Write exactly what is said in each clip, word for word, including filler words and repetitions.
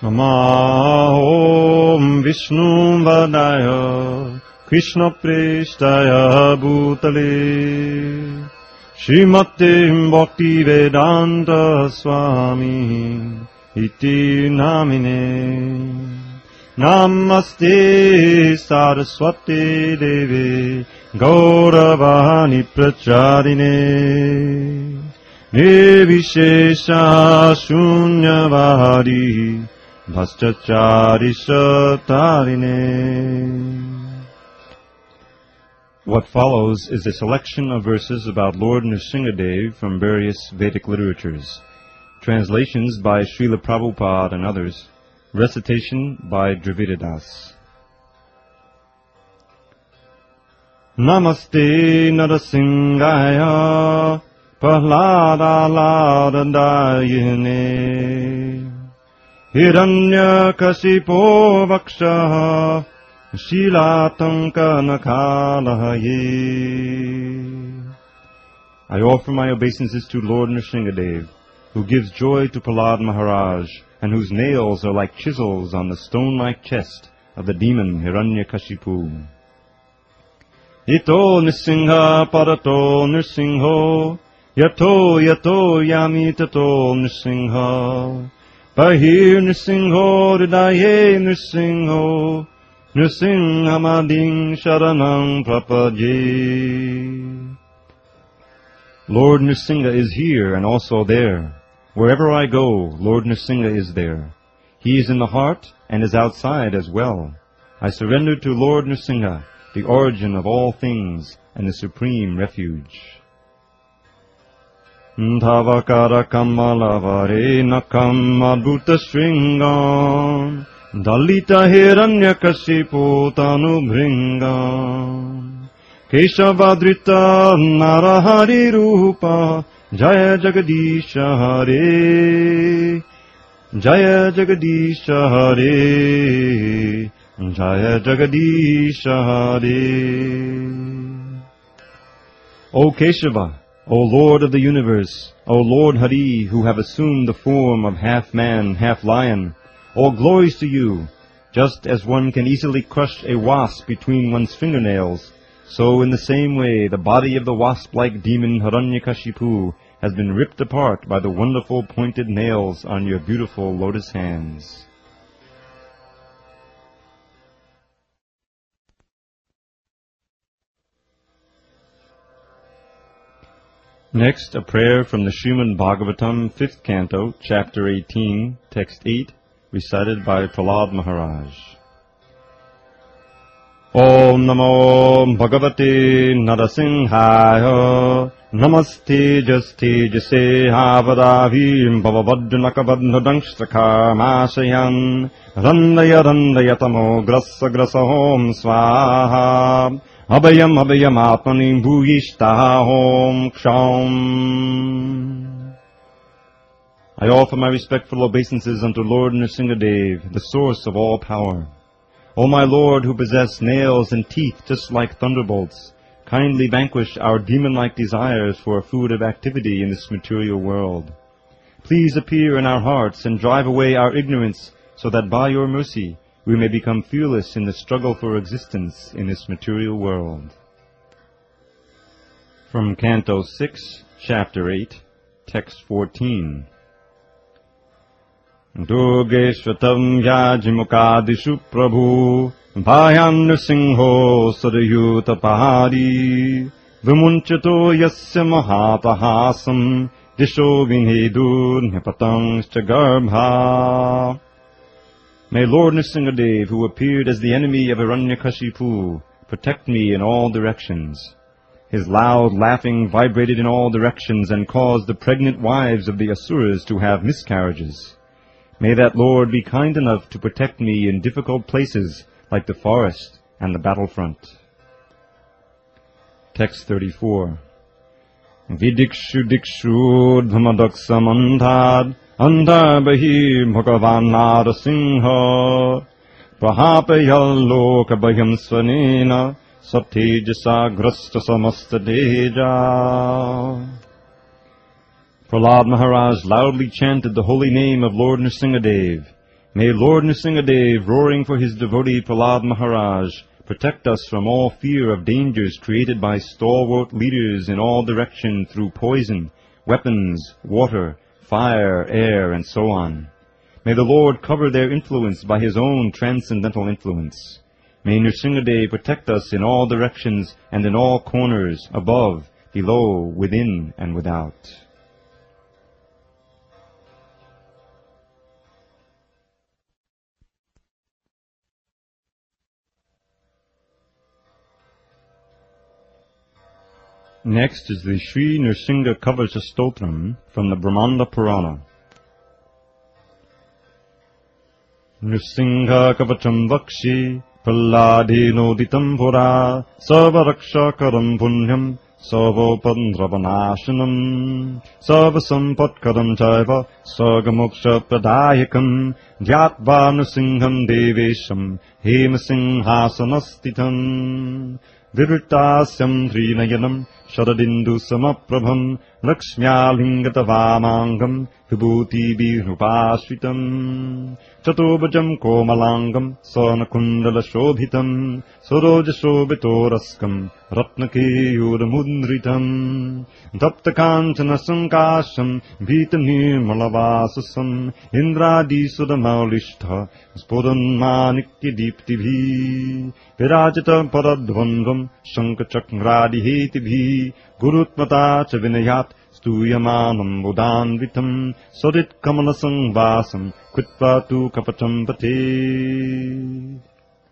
Namah Vishnu Vadaya Krishna Prestaya Bhutale Srimate Bhakti Vedanta Swami Iti Namine Namaste Saraswati Devi Gauravani Pracharine Nirvishesha Shunyavadi Bhaschachari Satarine. What follows is a selection of verses about Lord Nrsingadev from various Vedic literatures. Translations by Srila Prabhupada and others. Recitation by Dravidadas. Namaste Narasimhaya Prahladaladandayine Hiranyakasipo Vaksha Shilatanka Nakalahaye. I offer my obeisances to Lord Nrsingadev, who gives joy to Prahlad Maharaj, and whose nails are like chisels on the stone-like chest of the demon Hiranyakashipu. Ito Nrsimha Parato Nrsimho Yato Yato Yami Tato Nrsimha Bahir Nrsimho Hridaye Nrsimho Nrsimhamading Sharanam Prapadye. Lord Nrsimha is here and also there. Wherever I go, Lord Nrsimha is there. He is in the heart and is outside as well. I surrender to Lord Nrsimha, the origin of all things and the supreme refuge. Dhavakara Kamalavare Nakam Adbhuta Shringam Dalita Hiranyakashipu Tanu Bhringam Keshavadrita Narahari Rupa Jaya Jagadisha Hare Jaya Jagadisha Hare Jaya Jagadisha Hare. O Keshava, O Lord of the universe, O Lord Hari, who have assumed the form of half man, half lion, all glories to you. Just as one can easily crush a wasp between one's fingernails, so in the same way the body of the wasp-like demon Hiranyakashipu has been ripped apart by the wonderful pointed nails on your beautiful lotus hands. Next, a prayer from the Srimad Bhagavatam, fifth canto, chapter eighteen, text eight, recited by Prahlad Maharaj. Om Namo Bhagavate Narasimhaya Namaste Jaste Jase Havadavim Bhavavadnakavadnadangstakamasayan Randaya Randayatamo Grasa Grasa Om Swaha Abhayam Abhayam Atmani Bhuyishtaha Om Ksham. I offer my respectful obeisances unto Lord Nrsingadev, the source of all power. O my Lord, who possess nails and teeth just like thunderbolts, kindly vanquish our demon-like desires for a food of activity in this material world. Please appear in our hearts and drive away our ignorance, so that by your mercy we may become fearless in the struggle for existence in this material world. From Canto six, Chapter eight, Text fourteen. Durgeshvatam Yajimukadishu Prabhu Bhayam Nrsimho Sadayuta Pahari Vimunchato Yasya Mahatahasam Disho Vinhedur Nipatang Garbha. May Lord Nrsingadev, who appeared as the enemy of Hiranyakashipu, protect me in all directions. His loud laughing vibrated in all directions and caused the pregnant wives of the Asuras to have miscarriages. May that Lord be kind enough to protect me in difficult places like the forest and the battlefront. Text thirty-four. Vidikshu dikshu dhamadaksam Andar Bahir Bhagavan Narasimha Prahapayalloka Bhayam Svanena Saptejasa Grasta Samasta Deja. Prahlad Maharaj loudly chanted the holy name of Lord Nrsingadev. May Lord Nrsingadev, roaring for his devotee Prahlad Maharaj, protect us from all fear of dangers created by stalwart leaders in all directions through poison, weapons, water, fire, air, and so on. May the Lord cover their influence by his own transcendental influence. May Nrsingadev protect us in all directions and in all corners, above, below, within, and without. Next is the Sri Nrsinga Kavacha Stotram from the Brahmanda Purana. Nrsinga Kavacham Vakshi Pralladinoditam Pura Sarvaraksha-karam Punyam Sarvopandravanashanam Sarvasampatkaram Chaiva Sargamoksha Pradayakam Dhyatva Nrsingham Devesham Hemasinghasanastitam Vivritasyam Trinayanam Sharadindu Samaprabham Lakshmyalingata-vamangam Vibhuti Bihupashritam Chatobhajam Komalangam Sarnakundala Shobhitam Sarojashobhitoraskam Ratnakeyuramudritam Taptakanchana Sankasham Bhitanirmalavasasam Indradisudamaulishta Spodanmanikya-diptibhi Virajita Paradvandvam Shankachakradi-hetibhi Gurutmata cha vinayat Stuyamanam Buddhanvitam Sodit Kamalasang Vasam Kvitvatu Kapacham Pate.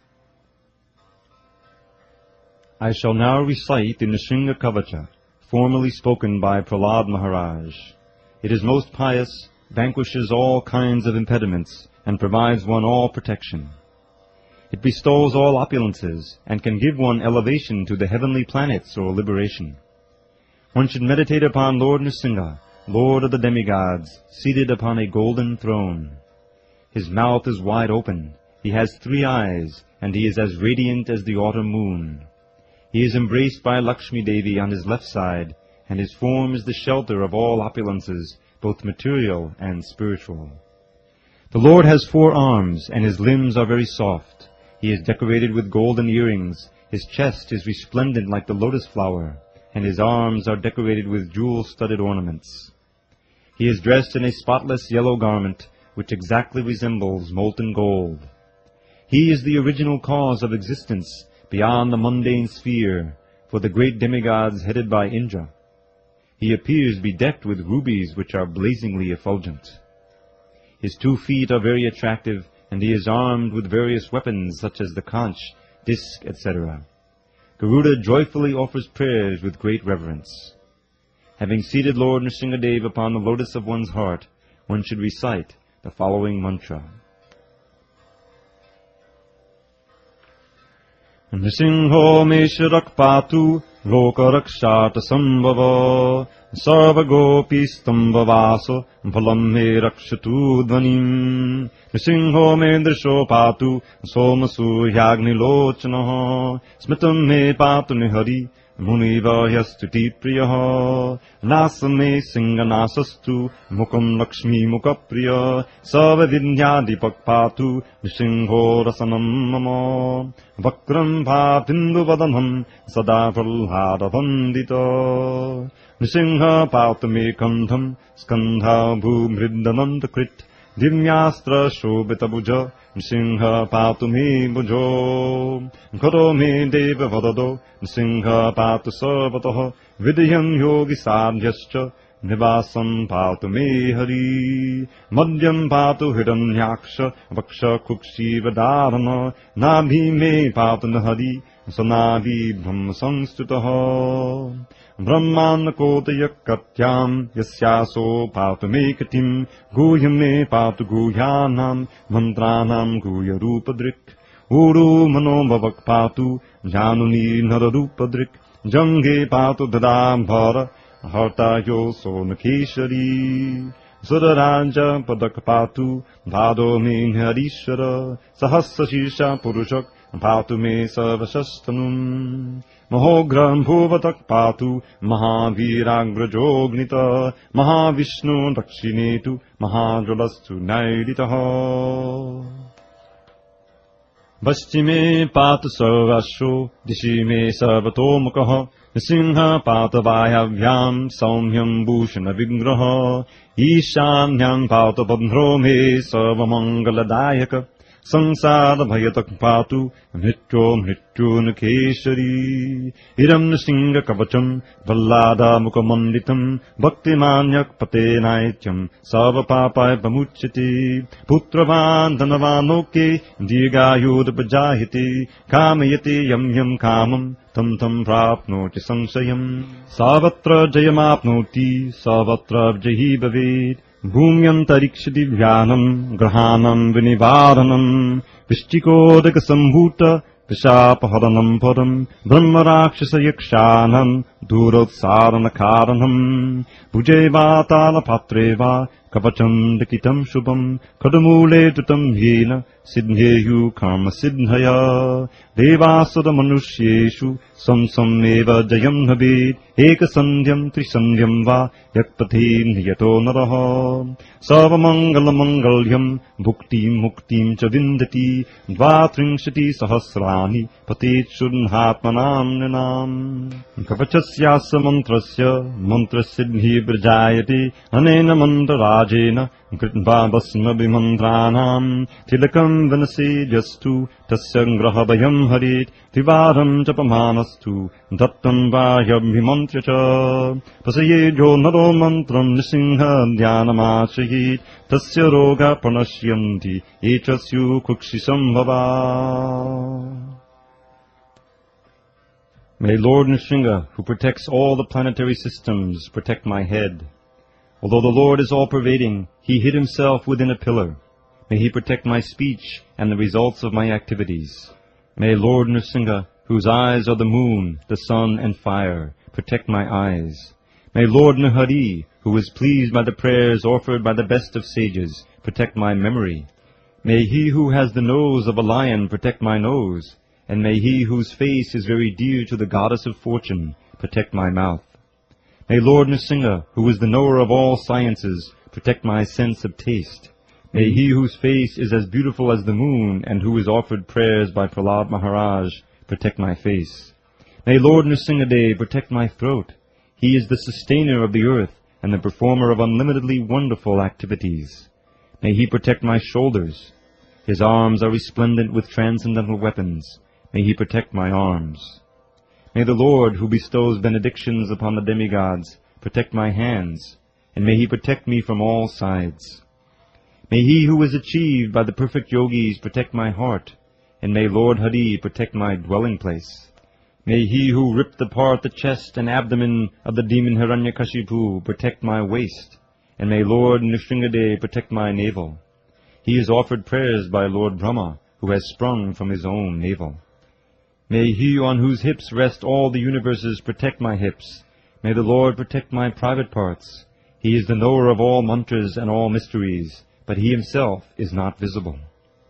I shall now recite the Nrsinga Kavacha, formally spoken by Prahlad Maharaj. It is most pious, vanquishes all kinds of impediments, and provides one all protection. It bestows all opulences, and can give one elevation to the heavenly planets or liberation. One should meditate upon Lord Nrsinga, Lord of the demigods, seated upon a golden throne. His mouth is wide open, he has three eyes, and he is as radiant as the autumn moon. He is embraced by Lakshmi Devi on his left side, and his form is the shelter of all opulences, both material and spiritual. The Lord has four arms, and his limbs are very soft. He is decorated with golden earrings, his chest is resplendent like the lotus flower, and his arms are decorated with jewel-studded ornaments. He is dressed in a spotless yellow garment, which exactly resembles molten gold. He is the original cause of existence beyond the mundane sphere, for the great demigods headed by Indra. He appears bedecked with rubies which are blazingly effulgent. His two feet are very attractive, and he is armed with various weapons such as the conch, disc, et cetera. Garuda joyfully offers prayers with great reverence. Having seated Lord Nrsingadev upon the lotus of one's heart, one should recite the following mantra. Nrsimho me shirak patu lokarakshata sambhava sarvagopistambhavaso phalam me rakshatu dhvanim Nrsimho me drisho patu somasuryagnilocanaha smitam me patu nihari muniva yastuti priyaha nasa me singanasastu mukam lakshmi mukapriya savavidyadipak patu Nrsimho rasanam mama vakram bhatindu vadanam sada pralhada vandita Nrsimha patu me kandham skandha bhumriddananda krit Divyastra shobhita bhuja Nrsimha patu me bhujo Karo me deva vadado Nrsimha patu sarvataha Vidyam yogi sadhyascha Nivasam patu me hari Madhyam patu hiranyaksha Vaksha kukshi vadarana Nabhi me patu nahari Sanabhi brahma samstutaha Brahman kotaya katyam yasyaso patu me katim Guhyam me patu guhyanam mantranam guhya rupadrik Uru mano bhavak patu januni nararupadrik Jange patu dadambhara harta yo sonakeshari Sudaraja padak patu bhado me harishara Sahasra shirsha purushak patu me sarvashastanum Mahogram bhuvatak patu Mahaviragrajognita Mahavishnu dakshinetu Mahajalastu naiditaha. Paschime patu sarvasho Dishime sarvatomukaha Singha patavayabhyam Saumhyam bhushana vigraha Ishanyam patavadhro me Sarvamangaladayaka Sansara bhayatak patu Mrityo mrityo nakeshari Iram nasinga kavacham Vallada mukamanditam Bhaktimanyak patenaityam Sava papaya pamuchyati Putravan dhanavanoke Dirgayudha pajahiti Kamayati yam yam kamam Tam tam prapnoti sansayam Savatra jayamapnoti Savatra jahi bhavet Bhumyantarikshati vyanam Grahanam vinivaranam Vishtikodaka sambhuta Vishapaharanam padam Brahmarakshasa yakshanam Durotsarana karanam Bhujeva patreva Kavacham dikitam shubham Kadamule tutam hena Siddheyu karma siddhaya Devasura manushyeshu Samsam eva jayam bhavet Eka sandhyam trisandhyam va Yakpathe niyato naraha Savamangala mangalyam Bhuktim muktim cha vindati Dvatringshati sahasrani Patet shudhatmanam ninam Kavachasyasa mantrasya Mantra siddhi brajayati Anena mantra rajena Kritva basma bimandranam Tilakam vanasi jastu Tasya grahabayam harit Tivaram japamanastu Dattam vayabhimantra cha Pasayejo naro mantram Nisingha dhyanamashayit Tasya roga pranashyanti Echasyu kukshisam bhava. May Lord Nrsinga, who protects all the planetary systems, protect my head. Although the Lord is all-pervading, He hid Himself within a pillar. May He protect my speech and the results of my activities. May Lord Nrsinga, whose eyes are the moon, the sun, and fire, protect my eyes. May Lord Nrhari, who is pleased by the prayers offered by the best of sages, protect my memory. May He who has the nose of a lion protect my nose, and may He whose face is very dear to the goddess of fortune protect my mouth. May Lord Nrsinga, who is the knower of all sciences, protect my sense of taste. May He whose face is as beautiful as the moon and who is offered prayers by Prahlad Maharaj protect my face. May Lord Nrsingadev protect my throat. He is the sustainer of the earth and the performer of unlimitedly wonderful activities. May He protect my shoulders. His arms are resplendent with transcendental weapons. May He protect my arms. May the Lord, who bestows benedictions upon the demigods, protect my hands, and may He protect me from all sides. May He who is achieved by the perfect yogis protect my heart, and may Lord Hari protect my dwelling place. May He who ripped apart the chest and abdomen of the demon Hiranyakashipu protect my waist, and may Lord Nrsingadev protect my navel. He is offered prayers by Lord Brahma, who has sprung from his own navel. May He on whose hips rest all the universes protect my hips. May the Lord protect my private parts. He is the knower of all mantras and all mysteries, but He Himself is not visible.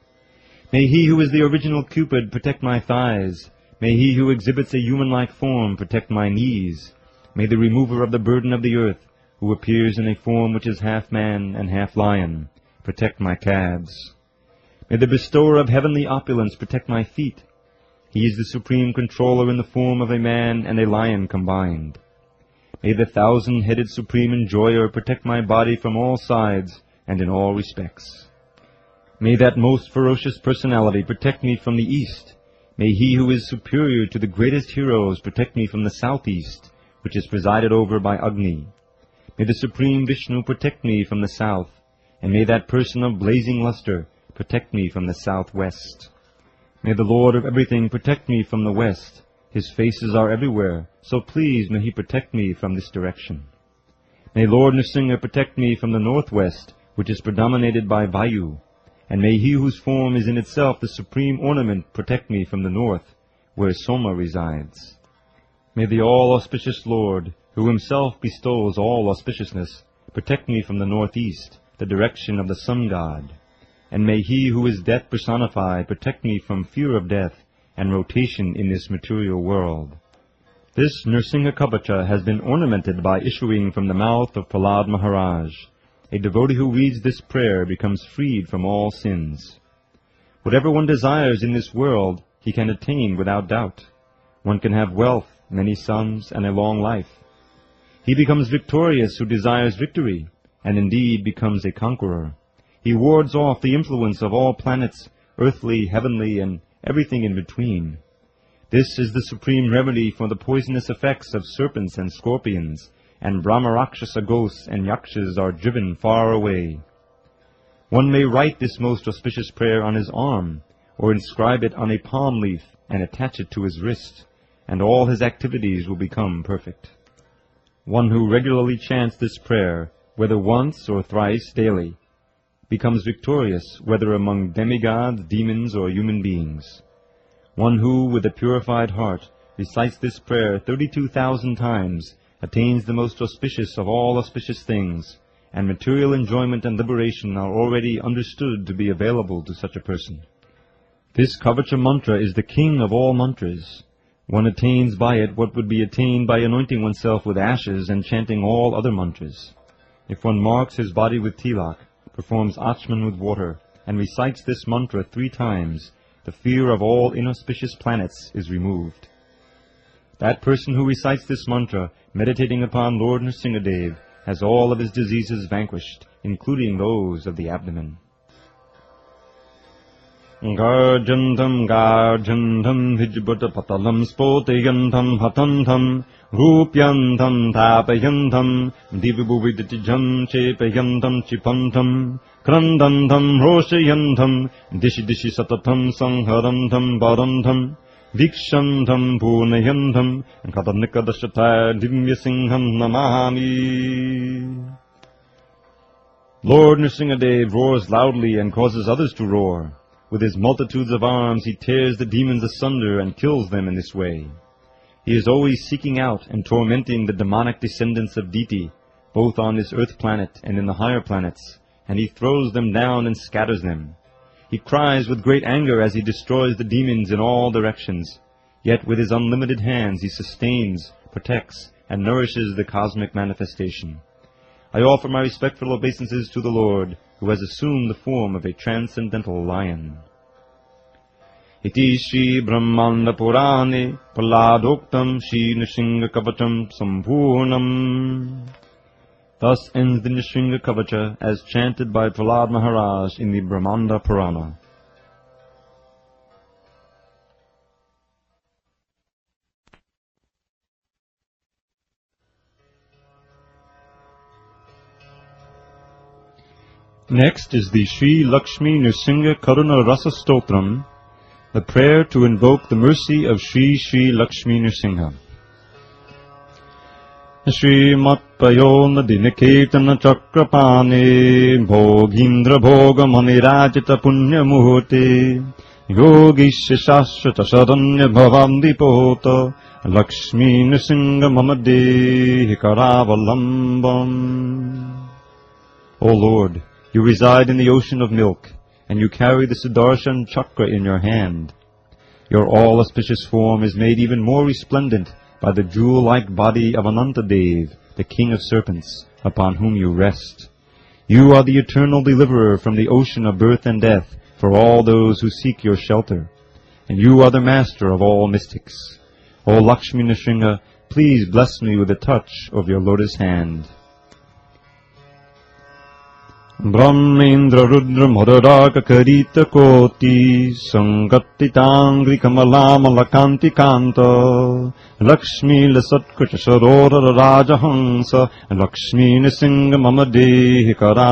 May He who is the original Cupid protect my thighs. May He who exhibits a human-like form protect my knees. May the remover of the burden of the earth, who appears in a form which is half man and half lion, protect my calves. May the bestower of heavenly opulence protect my feet. He is the supreme controller in the form of a man and a lion combined. May the thousand-headed supreme enjoyer protect my body from all sides and in all respects. May that most ferocious personality protect me from the east. May He who is superior to the greatest heroes protect me from the southeast, which is presided over by Agni. May the supreme Vishnu protect me from the south, and may that person of blazing luster protect me from the southwest. May the Lord of everything protect me from the west. His faces are everywhere, so please may He protect me from this direction. May Lord Nrsinga protect me from the northwest, which is predominated by Vayu, and may He whose form is in itself the supreme ornament protect me from the north, where Soma resides. May the all-auspicious Lord, who Himself bestows all auspiciousness, protect me from the northeast, the direction of the sun god. And may He who is death personified protect me from fear of death and rotation in this material world. This Nrsimha Kavacha has been ornamented by issuing from the mouth of Prahlad Maharaj. A devotee who reads this prayer becomes freed from all sins. Whatever one desires in this world, he can attain without doubt. One can have wealth, many sons, and a long life. He becomes victorious who desires victory, and indeed becomes a conqueror. He wards off the influence of all planets, earthly, heavenly, and everything in between. This is the supreme remedy for the poisonous effects of serpents and scorpions, and Brahmarakshasa ghosts and yakshas are driven far away. One may write this most auspicious prayer on his arm, or inscribe it on a palm leaf and attach it to his wrist, and all his activities will become perfect. One who regularly chants this prayer, whether once or thrice daily, becomes victorious whether among demigods, demons, or human beings. One who, with a purified heart, recites this prayer thirty-two thousand times, attains the most auspicious of all auspicious things, and material enjoyment and liberation are already understood to be available to such a person. This Kavacha mantra is the king of all mantras. One attains by it what would be attained by anointing oneself with ashes and chanting all other mantras. If one marks his body with tilak, performs achman with water, and recites this mantra three times, the fear of all inauspicious planets is removed. That person who recites this mantra, meditating upon Lord Nrsimhadev, has all of his diseases vanquished, including those of the abdomen. Garjantam garjantam vijbata patalam spotayantam hatantam rupyantam tapayantam divibuviditijam chepayantam chipantam krandantam roshayantam dishi dishi satatam sangharantam barantam vikshantam punayantam kadanikadashata dimyasingham namahami. Lord Nrsimhadev roars loudly and causes others to roar. With his multitudes of arms he tears the demons asunder and kills them in this way. He is always seeking out and tormenting the demonic descendants of Diti, both on this earth planet and in the higher planets, and he throws them down and scatters them. He cries with great anger as he destroys the demons in all directions, yet with his unlimited hands he sustains, protects, and nourishes the cosmic manifestation. I offer my respectful obeisances to the Lord, who has assumed the form of a transcendental lion. Iti Shri Brahmanda Purane Praladoktam Shri Nrsimha Kavacham Sampurnam. Thus ends the Nrsimha Kavacha as chanted by Prahlad Maharaj in the Brahmanda Purana. Next is the Sri Lakshmi Nrsimha Karuna Rasa Stotram, the prayer to invoke the mercy of Sri Sri Lakshmi Nrsimha. Shri Matpayo Nadinaketana Chakrapane Bhogindra Bhoga Manirajita Punya Muhurte Yogisha Shashrata Sharanya Bhavandipota Lakshmi Nrsimha Mamade Hikaravalambam. O Lord, you reside in the ocean of milk, and you carry the Sudarshan Chakra in your hand. Your all-auspicious form is made even more resplendent by the jewel-like body of Anantadev, the king of serpents, upon whom you rest. You are the eternal deliverer from the ocean of birth and death for all those who seek your shelter, and you are the master of all mystics. O Lakshmi Nrsimha, please bless me with a touch of your lotus hand. Brahmendra Rudra Madharaka Karita Koti Sangatitangri Kamalamalakkanti Kanta Lakshmi Lasatkucha Sarora Rajahansa Lakshmi Nrsimha Mamadehi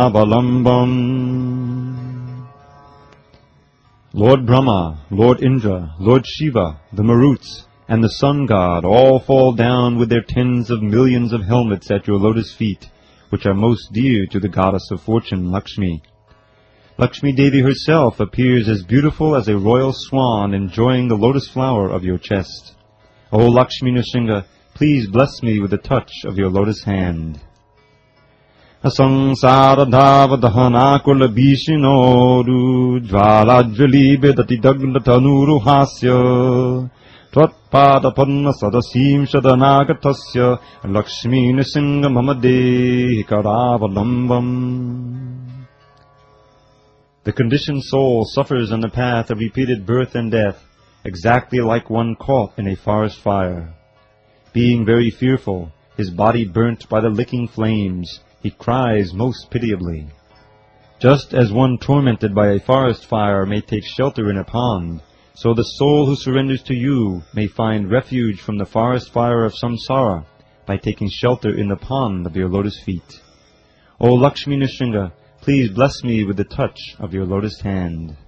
Karabalambam. Lord Brahma, Lord Indra, Lord Shiva, the Maruts, and the Sun God all fall down with their tens of millions of helmets at your lotus feet, which are most dear to the goddess of fortune, Lakshmi. Lakshmi Devi herself appears as beautiful as a royal swan enjoying the lotus flower of your chest. O Lakshmi Nrsimha, please bless me with a touch of your lotus hand. Asangsara dhavadhana kula bishinoru jvalajvali bedati dagna tanuru hasya Tvatpadapadma sadasim shadanagatasya Lakshmi Nrsinga mama dehi karavalambam. The conditioned soul suffers on the path of repeated birth and death, exactly like one caught in a forest fire. Being very fearful, his body burnt by the licking flames, he cries most pitiably. Just as one tormented by a forest fire may take shelter in a pond, so the soul who surrenders to you may find refuge from the forest fire of samsara by taking shelter in the pond of your lotus feet. O Lakshmi Nrsinga, please bless me with the touch of your lotus hand.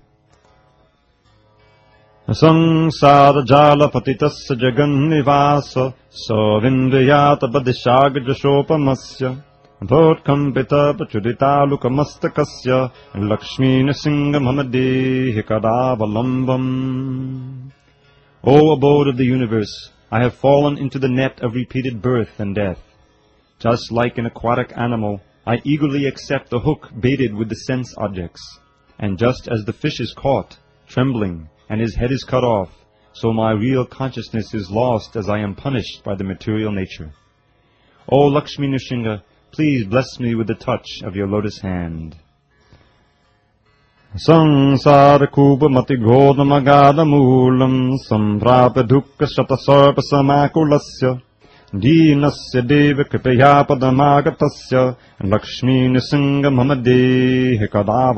Samsara jala patitasya jagan nivasa savindriyata padishagajashopamasya Bhodkampita pachudita lukamastakasya Lakshmi Nrsinga mama dehi kadavalambam. O abode of the universe, I have fallen into the net of repeated birth and death. Just like an aquatic animal, I eagerly accept the hook baited with the sense objects. And just as the fish is caught, trembling, and his head is cut off, so my real consciousness is lost as I am punished by the material nature. O Lakshmi Nrsinga, please bless me with the touch of your lotus hand. Sansara kuba mati goda magada moolam samprapa dukkha shatasarpa samakulasya Dinasya deva kripaya padamagatasya Lakshmi Nrsinga mama dehi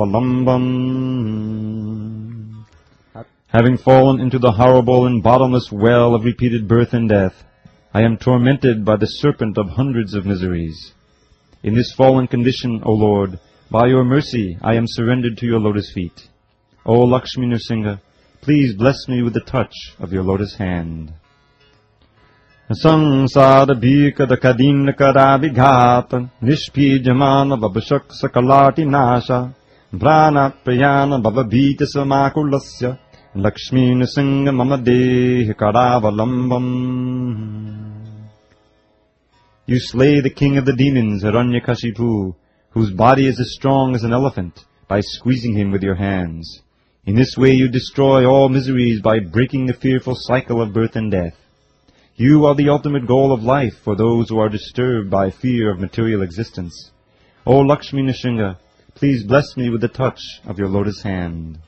kadavalambam. Having fallen into the horrible and bottomless well of repeated birth and death, I am tormented by the serpent of hundreds of miseries. In this fallen condition, O Lord, by your mercy I am surrendered to your lotus feet. O Lakshmi Nrsinga, please bless me with the touch of your lotus hand. Sansara bhikada kadina karabhighata nishpijamana babashak sakalati nasha Vrana prayana bababhita samakulasya Lakshmi Nrsinga mama dehi kadavalambam. You slay the king of the demons, Hiranyakashipu, whose body is as strong as an elephant, by squeezing him with your hands. In this way you destroy all miseries by breaking the fearful cycle of birth and death. You are the ultimate goal of life for those who are disturbed by fear of material existence. O Lakshmi Nrsinga, please bless me with the touch of your lotus hand.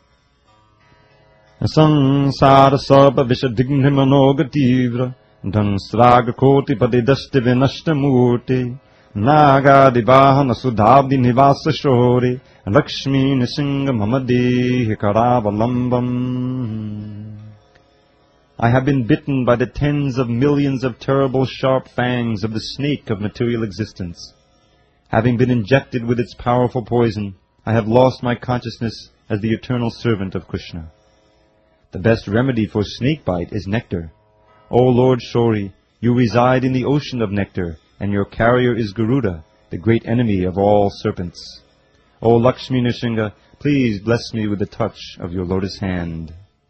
Sansara sarpa vishadighnimanogativra Dhansraga koti padidashti vinashtamurti Nagadivahana sudhabdi nivasa shori Lakshmi Nrsinga mama dehi kadavalambam. I have been bitten by the tens of millions of terrible sharp fangs of the snake of material existence. Having been injected with its powerful poison, I have lost my consciousness as the eternal servant of Krishna. The best remedy for snake bite is nectar. O Lord Shori, you reside in the ocean of nectar, and your carrier is Garuda, the great enemy of all serpents. O Lakshmi Nrsinga, please bless me with the touch of your lotus hand.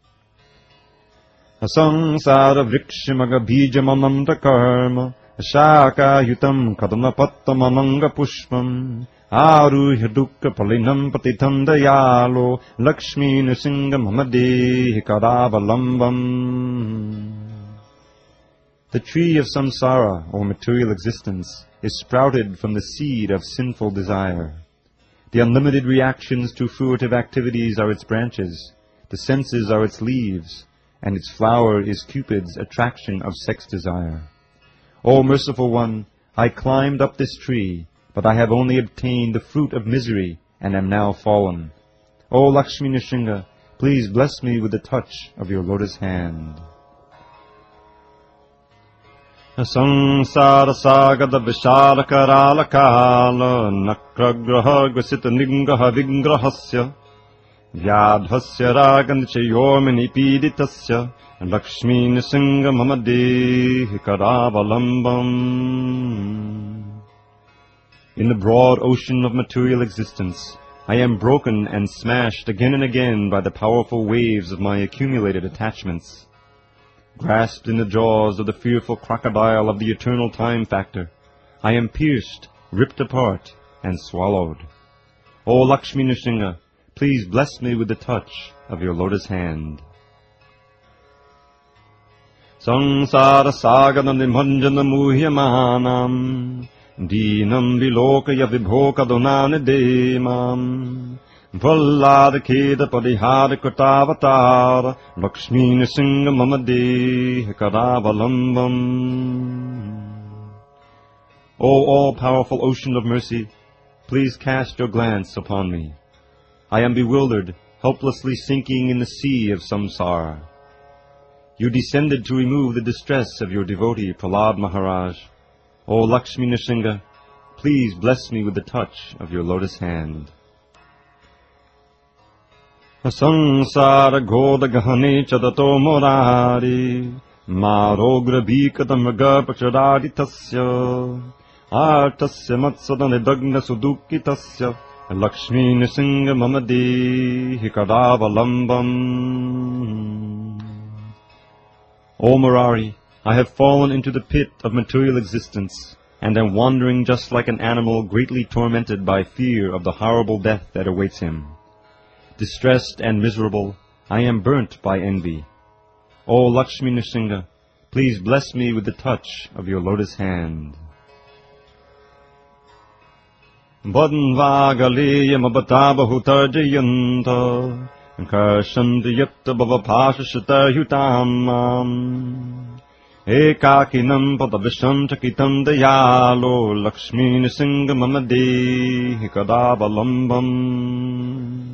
Asangsara vrikshimaga bijamamanta karma Ashaka yutam kadamapattamamanga pushpam Aruhya dukkha palinam patitandayalo Lakshmi Nrsinga mama dehi kadavalambam. The tree of samsara, or material existence, is sprouted from the seed of sinful desire. The unlimited reactions to fruitive activities are its branches, the senses are its leaves, and its flower is Cupid's attraction of sex desire. O merciful one, I climbed up this tree, but I have only obtained the fruit of misery, and am now fallen. O Lakshmi Nrsinga, please bless me with the touch of your lotus hand. Sansara sagada vishara karala kala nakragraha grasita ningaha vigrahasya vyadhasya raganchayormini piditasya Lakshmi Nrsinga mama dehi kadavalambam. In the broad ocean of material existence, I am broken and smashed again and again by the powerful waves of my accumulated attachments. Grasped in the jaws of the fearful crocodile of the eternal time factor, I am pierced, ripped apart, and swallowed. O Lakshmi Nrsinga, please bless me with the touch of your lotus hand. Sansara sagana nimhanjana muhyamanam Dinam vilokaya vibhoka donane demam Vallada keda padihara kratavatar Lakshmi Nrsinga mamade kadavalambam. O all-powerful ocean of mercy, please cast your glance upon me. I am bewildered, helplessly sinking in the sea of samsara. You descended to remove the distress of your devotee, Prahlad Maharaj. O Lakshmi Nrsinga, please bless me with the touch of your lotus hand. Sansara goda gahane chadato morari Marogra bhikata mraga pachadari tasya Artasya matsadane dagna sudukki tasya Lakshmi Nrsinga mamade hikadavalambam. O Murari, I have fallen into the pit of material existence and am wandering just like an animal greatly tormented by fear of the horrible death that awaits him. Distressed and miserable, I am burnt by envy. O Lakshmi Nrsinga, please bless me with the touch of your lotus hand. Vadnvagaleya mabatabahutarjayanta Karshantayatta bhavapashashatahyutamam Ekakinam padavisham chakitam dayalo Lakshmi Nrsinga mamade hikadavalambam.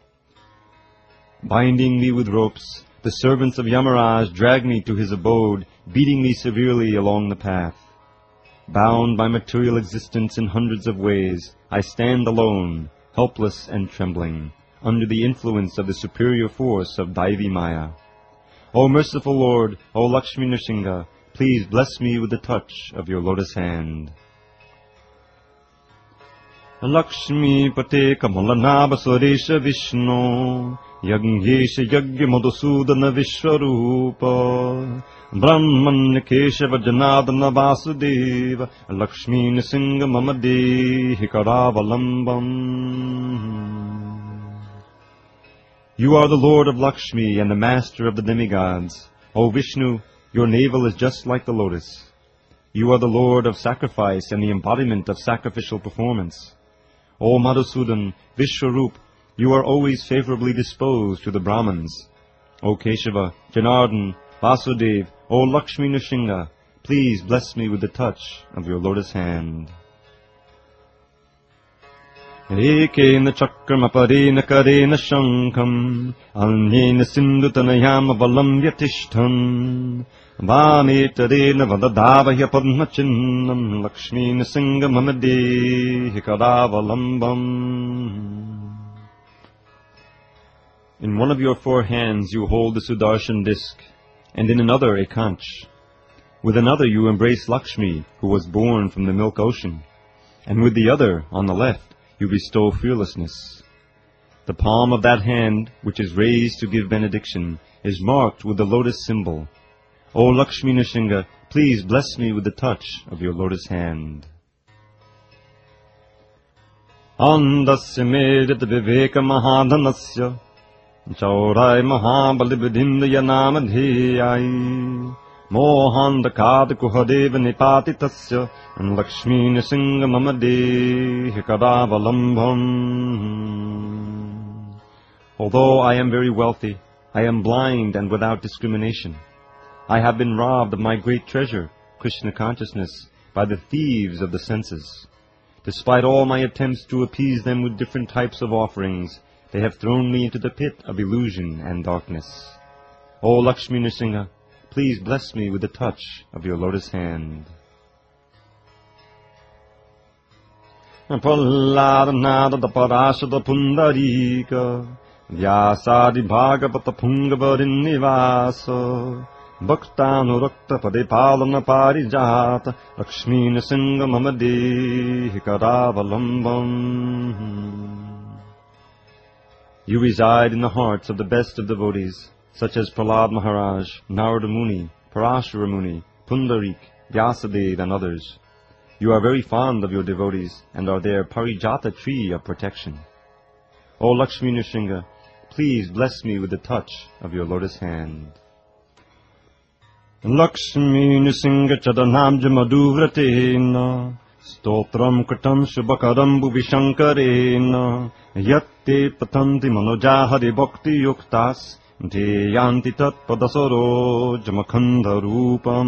Binding me with ropes, the servants of Yamaraj drag me to his abode, beating me severely along the path. Bound by material existence in hundreds of ways, I stand alone, helpless and trembling, under the influence of the superior force of Daivi Maya. O merciful Lord, O Lakshmi Nrsinga, please bless me with the touch of your lotus hand. Lakshmi Pate Kamalanabha Suresha Vishnu Yagyesha Yagya Madhusudana Vishwarupa Brahmanya Keshava Janadana Vasudeva Lakshmi Nrsinga mamade hikadavalambam. You are the Lord of Lakshmi and the Master of the demigods. O Vishnu, your navel is just like the lotus. You are the Lord of sacrifice and the embodiment of sacrificial performance. O Madhusudan, Vishwarup, you are always favorably disposed to the Brahmins. O Keshava, Janardhan, Vasudev, O Lakshmi Nrsinga, please bless me with the touch of your lotus hand. Ekena chakram aparena karena shankam Anyena sindhutanayam avalam yatishtham Vametarena vadadavaya padmachinnam Lakshmi Nrsinga mamade hikadavalambam. In one of your four hands you hold the Sudarshan disc, and in another a conch. With another you embrace Lakshmi, who was born from the milk ocean, and with the other, on the left, you bestow fearlessness. The palm of that hand, which is raised to give benediction, is marked with the lotus symbol. O Lakshmi Nrsinga, please bless me with the touch of your lotus hand. Andasya merit viveka mahadhanasya Chaurai mahabalibhindaya namadheyai Mohandakad kuhadeva nipatitasya and Lakshmi Nrsinga mamade hikadavalambam. Although I am very wealthy, I am blind and without discrimination. I have been robbed of my great treasure, Krishna consciousness, by the thieves of the senses. Despite all my attempts to appease them with different types of offerings, they have thrown me into the pit of illusion and darkness. O Lakshmi Nrsinga, please bless me with the touch of your lotus hand. Prahladanada Parashada Pundarika Vyasadi Bhagavata Pungavarinivasa Bhaktanurakta Padepalana Parijata Lakshmi Nrsinga mamade hikadavalambam. You reside in the hearts of the best of devotees, such as Prahlad Maharaj, Narada Muni, Parashara Muni, Pundarik, Vyasadeva, and others. You are very fond of your devotees and are their parijata tree of protection. O Lakshmi Nrsinga, please bless me with the touch of your lotus hand. Lakshmi Nrisinghachadanabja Madhuvratena Stotram Kritam Shubhakaram Bhuvishankarena Yatte Patanti Manojahari Bhakti Yuktas Te Yanti Tat Padasaro Jamakhanda Rupam.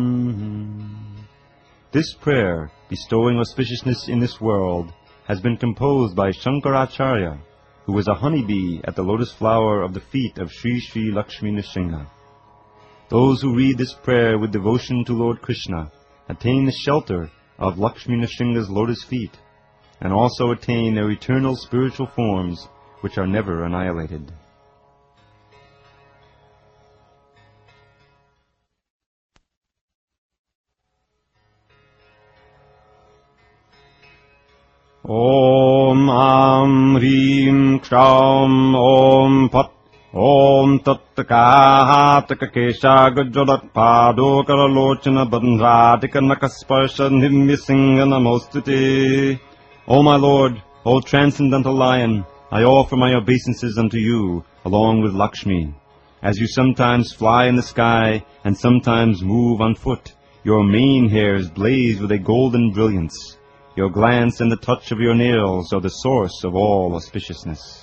This prayer, bestowing auspiciousness in this world, has been composed by Shankaracharya, who was a honeybee at the lotus flower of the feet of Sri Sri Lakshmi Nrsimha. Those who read this prayer with devotion to Lord Krishna attain the shelter of Lakshmi Nrsimha's lotus feet, and also attain their eternal spiritual forms which are never annihilated. Om Am Hrim Kshaum Om Pat Om Tattakahataka Kesha Gajjalat Pado Karalochana Bandhatika Nakasparsha Nimyasinga Namostute. O my Lord, O transcendental Lion, I offer my obeisances unto you, along with Lakshmi. As you sometimes fly in the sky, and sometimes move on foot, your mane hairs blaze with a golden brilliance. Your glance and the touch of your nails are the source of all auspiciousness.